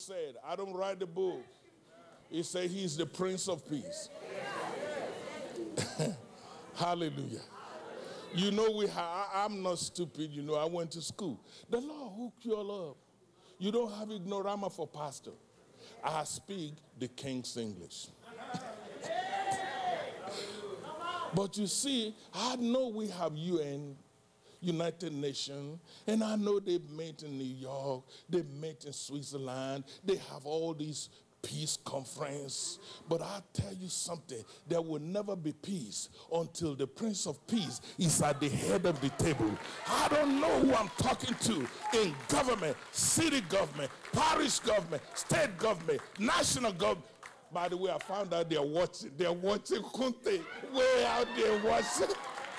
said, I don't write the book. He said he's the Prince of Peace. Hallelujah. You know, I'm not stupid. You know, I went to school. The Lord hooked you all up. You don't have ignorama for pastor. I speak the King's English. But you see, I know we have UN, United Nations, and I know they've met in New York, they've met in Switzerland, they have all these peace conference. But I'll tell you something, there will never be peace until the Prince of Peace is at the head of the table. I don't know who I'm talking to in government, city government, parish government, state government, national government. By the way, I found out they're watching Kunte way out there watching.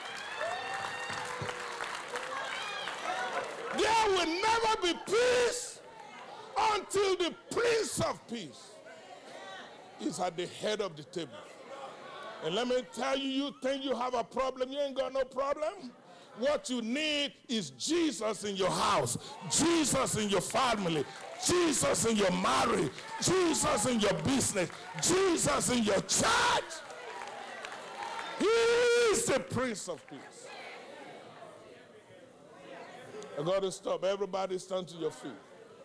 There will never be peace until the Prince of Peace is at the head of the table. And let me tell you, you think you have a problem, you ain't got no problem. What you need is Jesus in your house, Jesus in your family, Jesus in your marriage, Jesus in your business, Jesus in your church. He is the Prince of Peace. I got to stop. Everybody stand to your feet.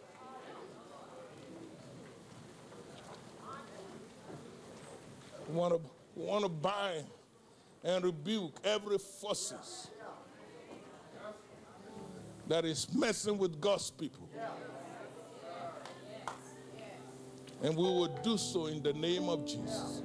We want to bind and rebuke every forces that is messing with God's people. And we will do so in the name of Jesus.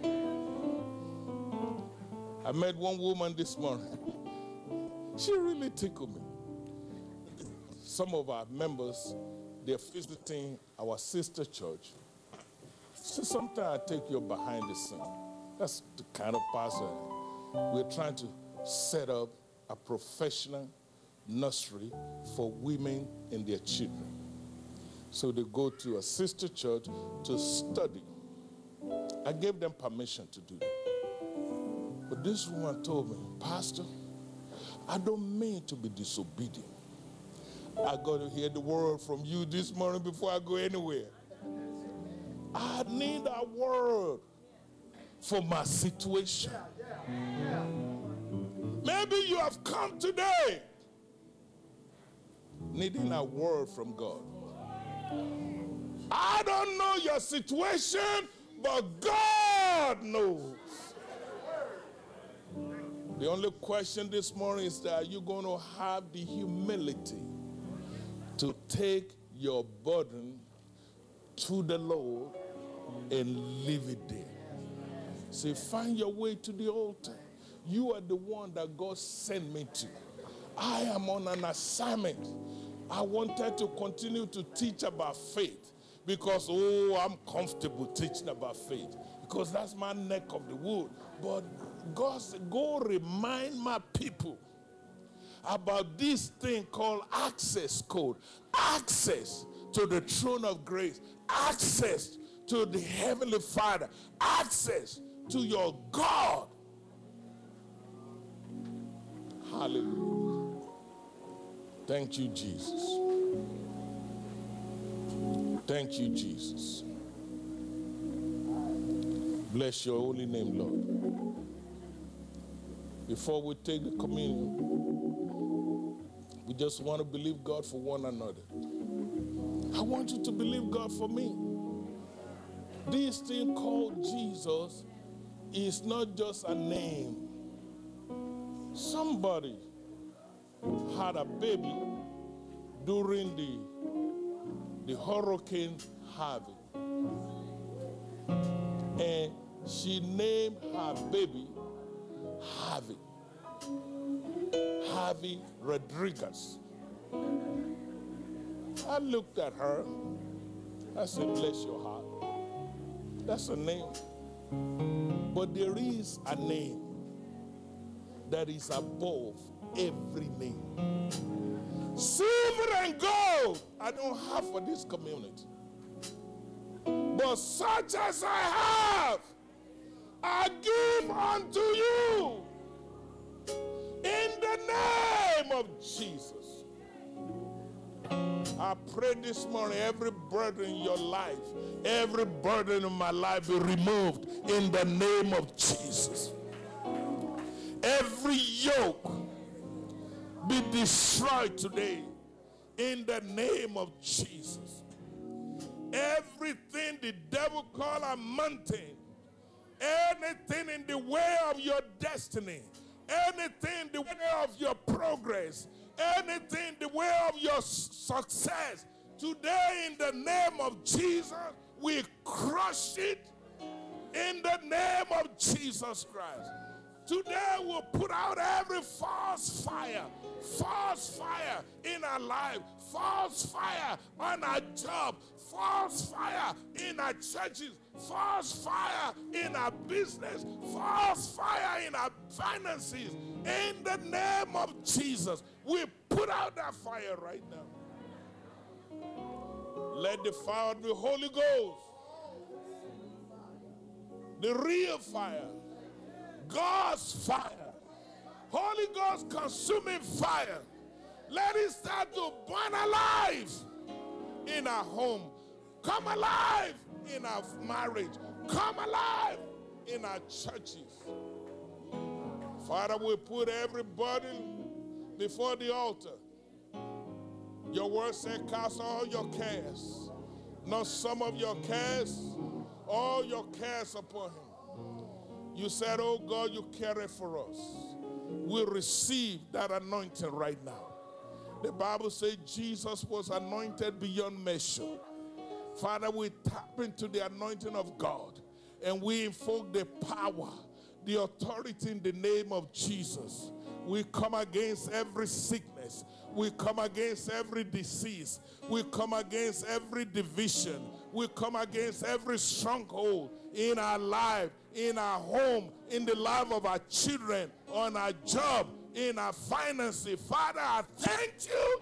I met one woman this morning. She really tickled me. Some of our members, they're visiting our sister church. So sometimes I take you behind the scene. That's the kind of pastor. We're trying to set up a professional nursery for women and their children. So they go to a sister church to study. I gave them permission to do that. But this woman told me, Pastor, I don't mean to be disobedient. I got to hear the word from you this morning before I go anywhere. I need a word for my situation. Maybe you have come today needing a word from God. I don't know your situation, but God knows. The only question this morning is that are you going to have the humility to take your burden to the Lord and leave it there? Say, find your way to the altar. You are the one that God sent me to. I am on an assignment. I wanted to continue to teach about faith because, I'm comfortable teaching about faith because that's my neck of the wood. But God said, go remind my people about this thing called access code. Access to the throne of grace. Access to the Heavenly Father. Access to your God. Hallelujah. Thank you, Jesus. Thank you, Jesus. Bless your holy name, Lord. Before we take the communion, we just want to believe God for one another. I want you to believe God for me. This thing called Jesus is not just a name. Somebody had a baby during the Hurricane Harvey. And she named her baby Harvey. Harvey Rodriguez. I looked at her. I said, bless your heart. That's a name. But there is a name that is above every name. Silver and gold I don't have for this community. But such as I have, I give unto you in the name of Jesus. I pray this morning every burden in your life, every burden in my life be removed in the name of Jesus. Every yoke be destroyed today in the name of Jesus. Everything the devil call a mountain, anything in the way of your destiny, anything in the way of your progress, anything in the way of your success, today in the name of Jesus, we crush it in the name of Jesus Christ. Today we'll put out every false fire in our life, false fire on our job, false fire in our churches, false fire in our business, false fire in our finances. In the name of Jesus, we put out that fire right now. Let the fire of the Holy Ghost, the real fire, God's fire, Holy Ghost consuming fire, let it start to burn alive in our home, come alive in our marriage, come alive in our churches. Father, we put every burden before the altar. Your word said, cast all your cares, not some of your cares, all your cares upon him. You said, oh God, you care for us. We receive that anointing right now. The Bible says Jesus was anointed beyond measure. Father, we tap into the anointing of God and we invoke the power, the authority in the name of Jesus. We come against every sickness. We come against every disease. We come against every division. We come against every stronghold in our life, in our home, in the life of our children, on our job, in our finances. Father, I thank you.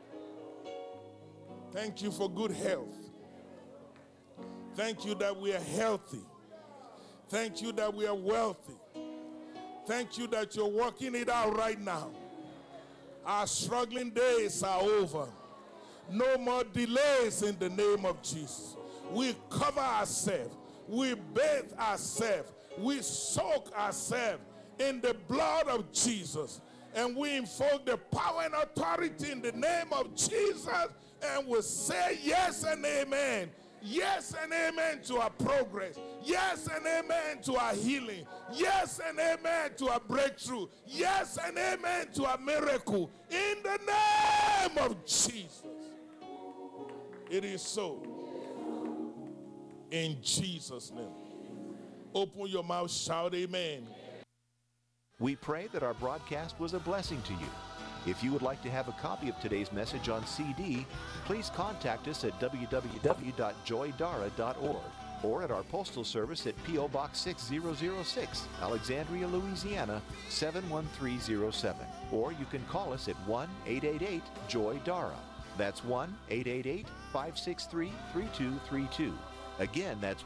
Thank you for good health. Thank you that we are healthy. Thank you that we are wealthy. Thank you that you're working it out right now. Our struggling days are over. No more delays in the name of Jesus. We cover ourselves. We bathe ourselves. We soak ourselves in the blood of Jesus. And we invoke the power and authority in the name of Jesus. And we say yes and amen. Yes and amen to our progress. Yes and amen to our healing. Yes and amen to our breakthrough. Yes and amen to our miracle. In the name of Jesus. It is so. In Jesus' name. Open your mouth, shout amen. We pray that our broadcast was a blessing to you. If you would like to have a copy of today's message on CD, please contact us at www.joydara.org or at our postal service at P.O. Box 6006, Alexandria, Louisiana 71307. Or you can call us at 1-888-JOY-DARA. That's 1-888-563-3232. Again, that's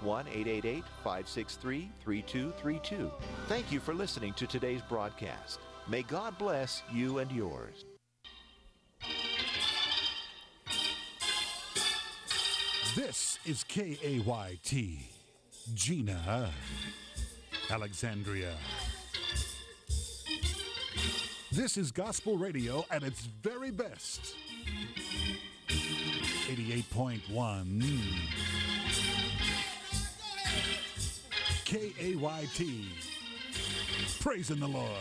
1-888-563-3232. Thank you for listening to today's broadcast. May God bless you and yours. This is KAYT, Gina, Alexandria. This is gospel radio at its very best. 88.1 KAYT. Praising the Lord.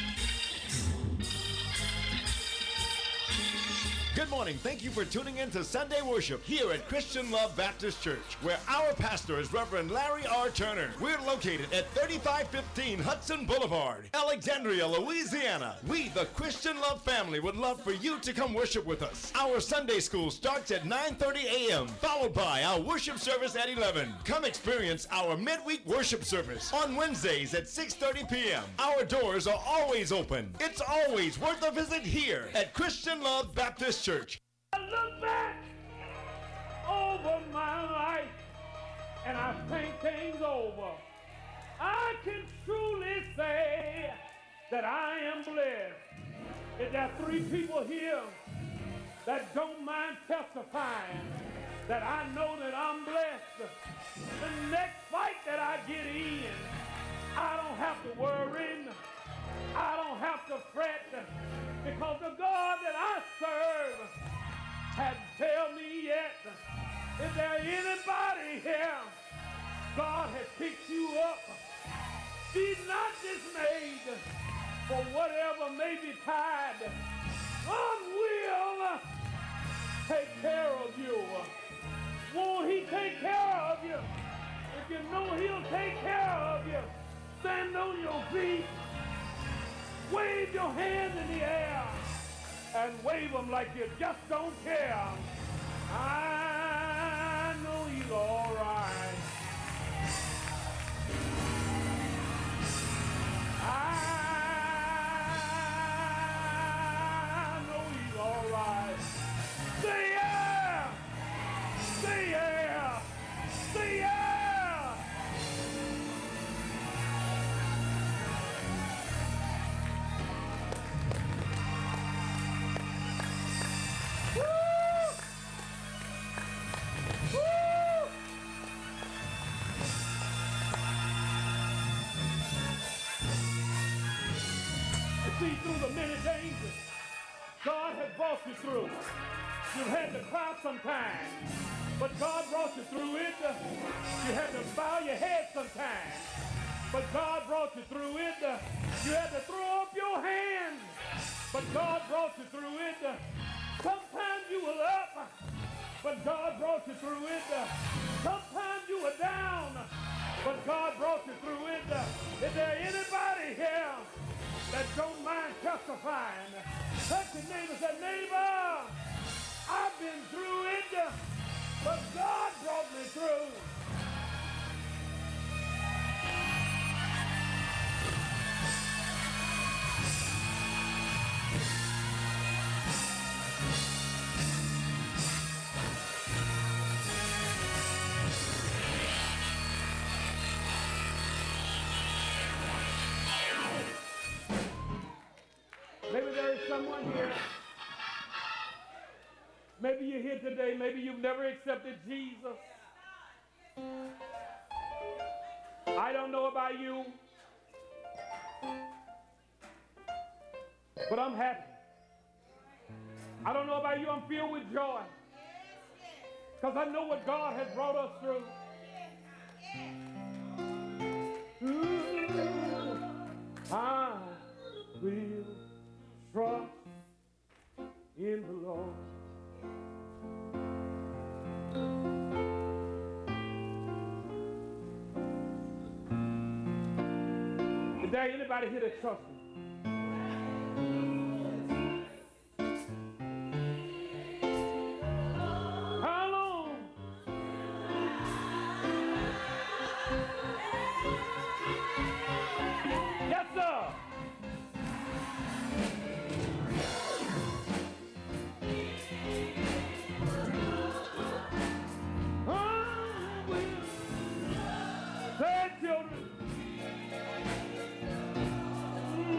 Good morning. Thank you for tuning in to Sunday Worship here at Christian Love Baptist Church, where our pastor is Reverend Larry R. Turner. We're located at 3515 Hudson Boulevard, Alexandria, Louisiana. We, the Christian Love family, would love for you to come worship with us. Our Sunday school starts at 9:30 a.m., followed by our worship service at 11. Come experience our midweek worship service on Wednesdays at 6:30 p.m. Our doors are always open. It's always worth a visit here at Christian Love Baptist Church. I look back over my life and I think things over. I can truly say that I am blessed. Is there 3 people here that don't mind testifying that I know that I'm blessed. The next fight that I get in, I don't have to worry. I don't have to fret, because the God that I serve hadn't failed me yet. Is there anybody here? God has picked you up. Be not dismayed for whatever may betide. God will take care of you. Won't he take care of you? If you know he'll take care of you, stand on your feet, wave your hands in the air, and wave them like you just don't care. I know he's all right. I know he's all right. Say yeah! Say yeah! Say yeah! See, through the many dangers God has brought you through. You've had to cry sometimes, but God brought you through it. You had to bow your head sometimes, but God brought you through it. You had to throw up your hands, but God brought you through it. Sometimes you were up, but God brought you through it. Sometimes you were down, but God brought you through it. Is there anybody here that don't mind testifying? Touch your neighbor and say, neighbor, I've been through it, but God brought me through. Maybe there is someone here. Maybe you're here today. Maybe you've never accepted Jesus. I don't know about you, but I'm happy. I don't know about you. I'm filled with joy because I know what God has brought us through. I will trust in the Lord. Is there anybody here that trusts me? How long? Yes, sir. Say, children.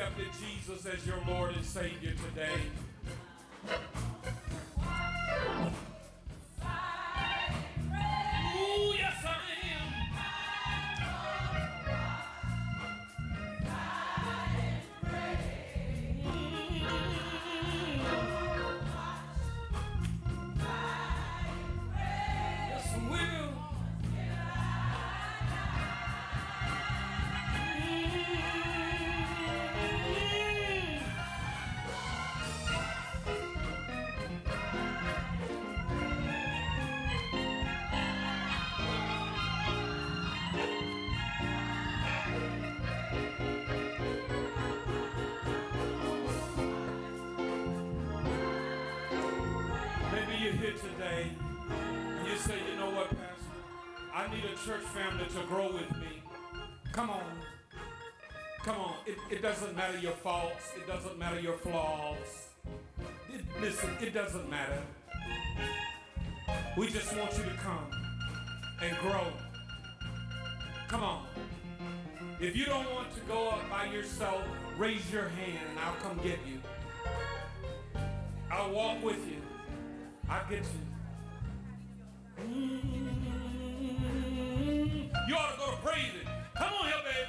accepted Jesus as your Lord and Savior today? Ooh, yes, I am. Yes, I will. Maybe you're here today and you say, you know what, Pastor? I need a church family to grow with me. Come on. Come on. It doesn't matter your faults. It doesn't matter your flaws. Listen, it doesn't matter. We just want you to come and grow. Come on. If you don't want to go up by yourself, raise your hand and I'll come get you. I'll walk with you. I'll get you. You ought to go to praising. Come on here, baby.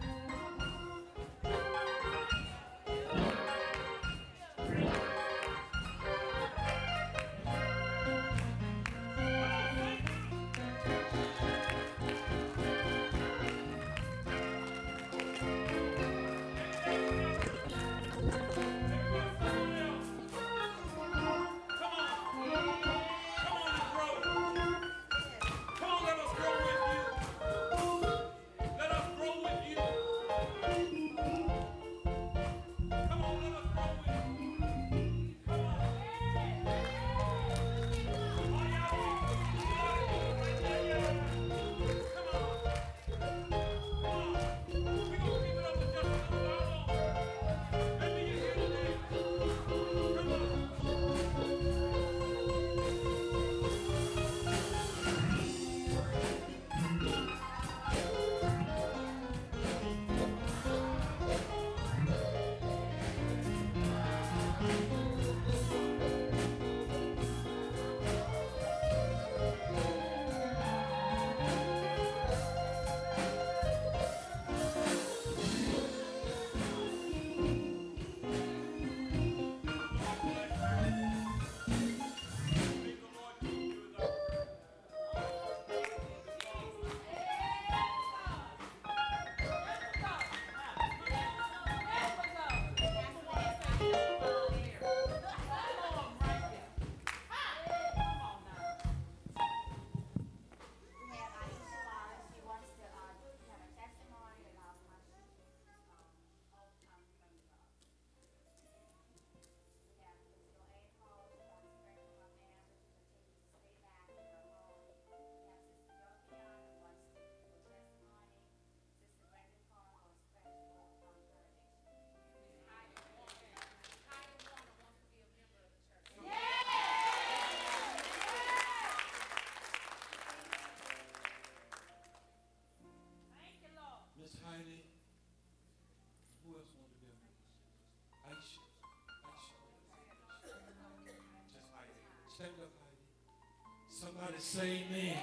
Somebody say amen.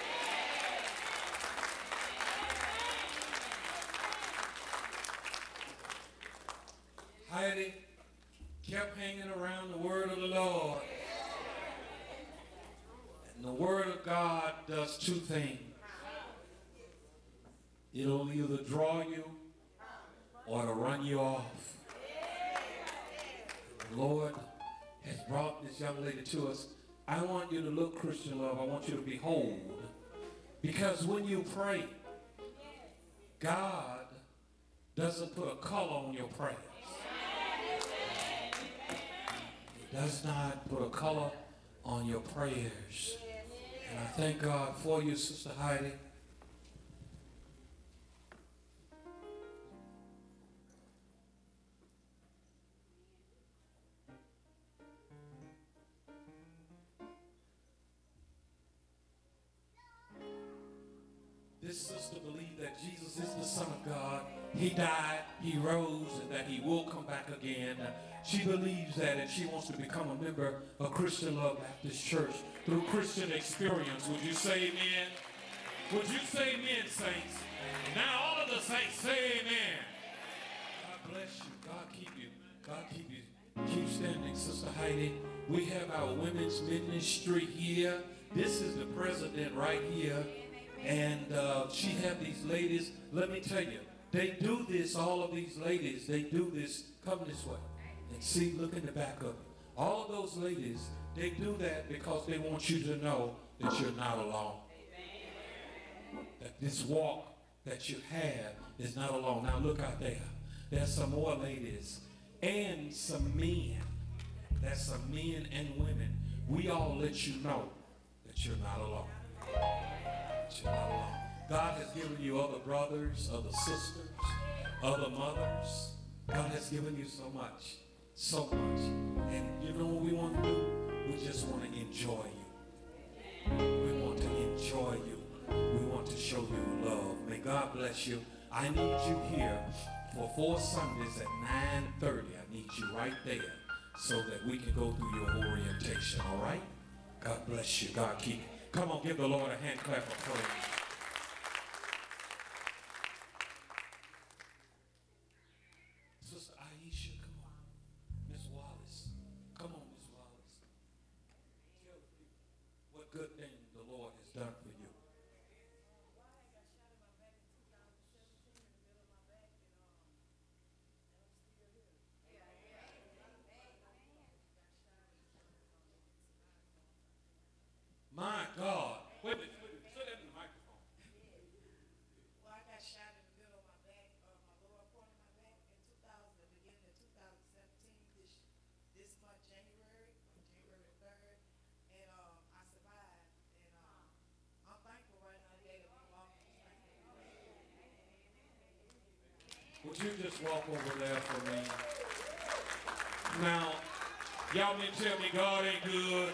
Heidi kept hanging around the word of the Lord. And the word of God does two things. It'll either draw you or it'll run you off. The Lord has brought this young lady to us. I want you to look, Christian Love. I want you to behold. Because when you pray, God doesn't put a color on your prayers. He does not put a color on your prayers. And I thank God for you, Sister Heidi. This sister believes believe that Jesus is the Son of God. He died, he rose, and that he will come back again. She believes that, and she wants to become a member of Christian Love Baptist Church through Christian experience. Would you say amen? Would you say amen, saints? Now all of the saints say amen. God bless you. God keep you. God keep you. Keep standing, Sister Heidi. We have our women's ministry here. This is the president right here. And she have these ladies. Let me tell you, they do this, all of these ladies, they do this. Come this way. And see, look in the back of it. All of those ladies, they do that because they want you to know that you're not alone. That this walk that you have is not alone. Now look out there. There's some more ladies and some men. There's some men and women. We all let you know that you're not alone. That you're not alone. God has given you other brothers, other sisters, other mothers. God has given you so much. So much. And you know what we want to do? We just want to enjoy you. We want to enjoy you. We want to show you love. May God bless you. I need you here for 4 Sundays at 9:30. I need you right there so that we can go through your orientation, all right? God bless you. God keep you. Come on, give the Lord a hand clap of praise. Sister Aisha, come on. Miss Wallace. Come on, Miss Wallace. Tell people what good thing the Lord has done for you. My God. Wait a minute. Say that in the microphone. Well, I got shot in the middle of my back, my lower part of my back in 2000, the beginning of 2017, this month, January 3rd, and I survived, and I'm thankful right now that I'm walking. Would you just walk over there for me? Now, y'all didn't tell me God ain't good.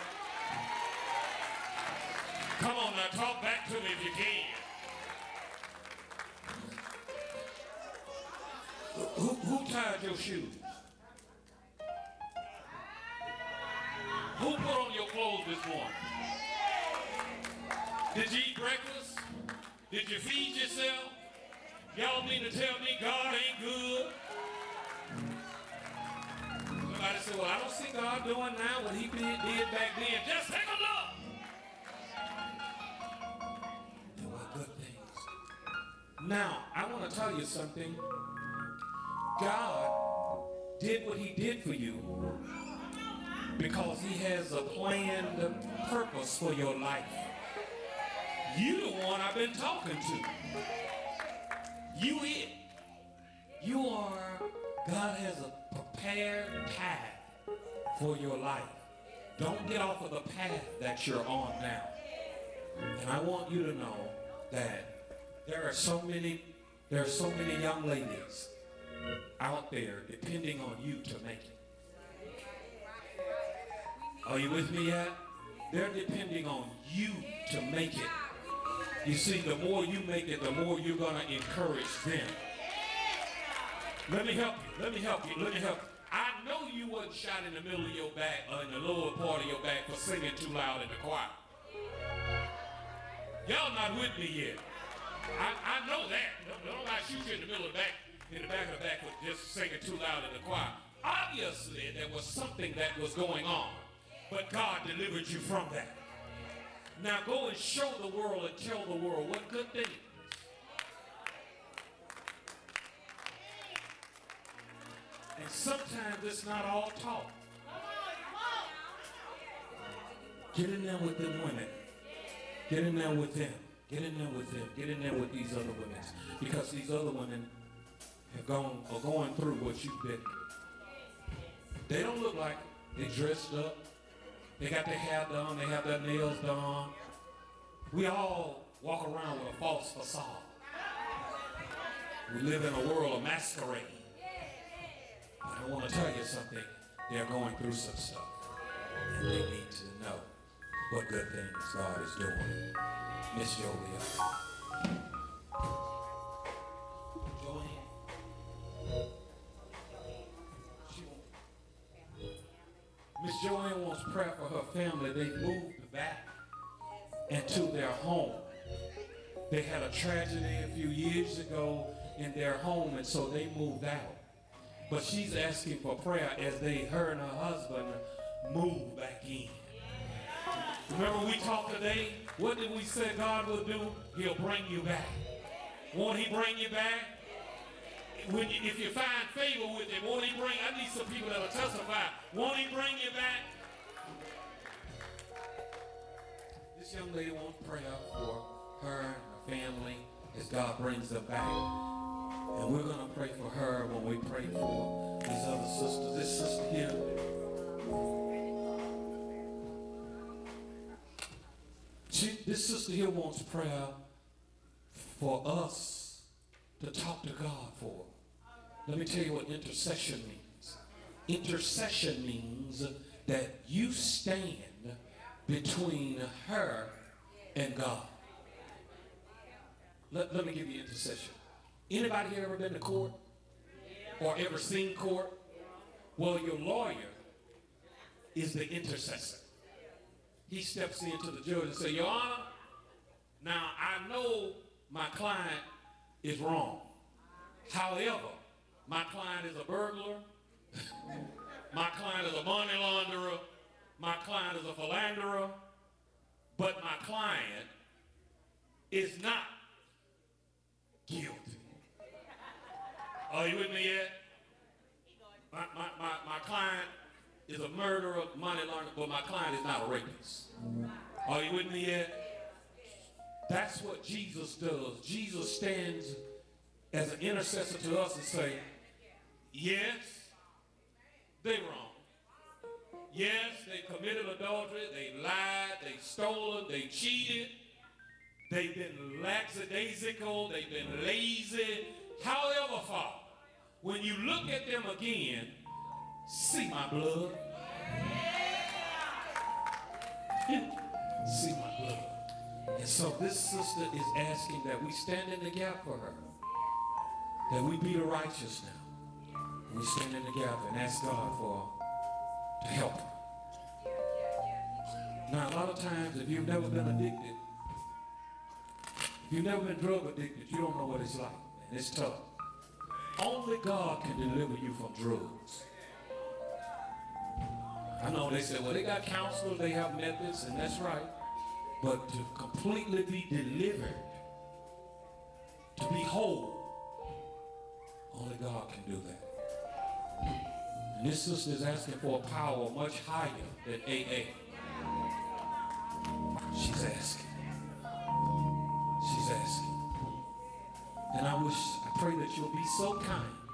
Come on now, talk back to me if you can. Who tied your shoes? Who put on your clothes this morning? Did you eat breakfast? Did you feed yourself? Y'all mean to tell me God ain't good? Somebody said, well, I don't see God doing now what he did back then. Just take a look. Now, I want to tell you something. God did what he did for you because he has a planned purpose for your life. You the one I've been talking to. You it. You are, God has a prepared path for your life. Don't get off of the path that you're on now. And I want you to know that there are so many young ladies out there depending on you to make it. Are you with me yet? They're depending on you to make it. You see, the more you make it, the more you're going to encourage them. Let me help you. Let me help you. Let me help you. I know you wasn't shot in the middle of your back or in the lower part of your back for singing too loud in the choir. Y'all not with me yet. I know that. Nobody shoot you in the middle of the back, in the back of the back for just singing too loud in the choir. Obviously, there was something that was going on, but God delivered you from that. Now go and show the world and tell the world what good thing. And sometimes it's not all talk. Get in there with them women. Get in there with them. Get in there with them. Get in there with these other women. Because these other women are going through what you've been. They don't look like they dressed up. They got their hair done. They have their nails done. We all walk around with a false facade. We live in a world of masquerade. But I want to tell you something. They're going through some stuff. And they need to know what good things God is doing. Miss Julia. Miss Joanne wants prayer for her family. They moved back into their home. They had a tragedy a few years ago in their home, and so they moved out. But she's asking for prayer as her and her husband move back in. Remember we talked today? What did we say God will do? He'll bring you back. Won't he bring you back? If you find favor with him, won't he bring? I need some people that'll testify. Won't he bring you back? This young lady wants prayer for her and her family as God brings them back. And we're going to pray for her when we pray for these other sisters. This sister here. This sister here wants prayer for us to talk to God for. Let me tell you what intercession means. Intercession means that you stand between her and God. Let me give you intercession. Anybody here ever been to court? Or ever seen court? Well, your lawyer is the intercessor. He steps into the judge and says, Your Honor, now I know my client is wrong. However, my client is a burglar. My client is a money launderer. My client is a philanderer. But my client is not guilty. Are you with me yet? My client is a murderer, money launderer, but my client is not a rapist. Are you with me yet? That's what Jesus does. Jesus stands as an intercessor to us and say, yes, they wrong. Yes, they committed adultery, they lied, they stolen, they cheated, they've been lackadaisical, they've been lazy. However, Father, when you look at them again, see my blood. See my blood. And so this sister is asking that we stand in the gap for her. That we be the righteous now. We stand in the gap and ask God to help her. Now, a lot of times, if you've never been addicted, if you've never been drug addicted, you don't know what it's like. And it's tough. Only God can deliver you from drugs. I know they say, well, they got counselors, they have methods, and that's right. But to completely be delivered, to be whole, only God can do that. And this sister is asking for a power much higher than AA. She's asking. She's asking. And I pray that you'll be so kind